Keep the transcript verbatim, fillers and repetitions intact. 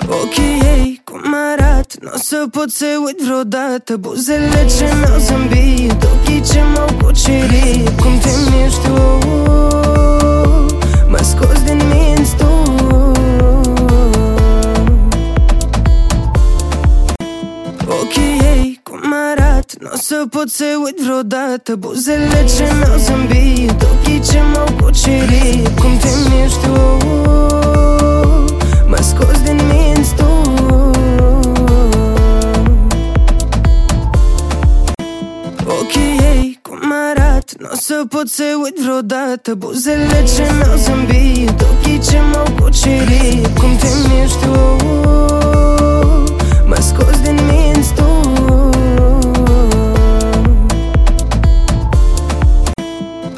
Ochii ei cum arată, n-o să pot să uit vreodată. Buzele ce mi-au zâmbit, ochii ce m-au cucerit. Cum te miști tu, mă scoți din minți tu. Ochii ei cum arată, n-o să pot să uit vreodată. Buzele ce mi-au zâmbit, ochii ce m-au cucerit. Cum te miști tu, mă scoți din minți tu. Ochii ei cum arată, n-o să pot să uit vreodată. Buzele ce mi-au zâmbit, ochii ce m-au cucerit. Cum te miști tu, mă scoți din minți.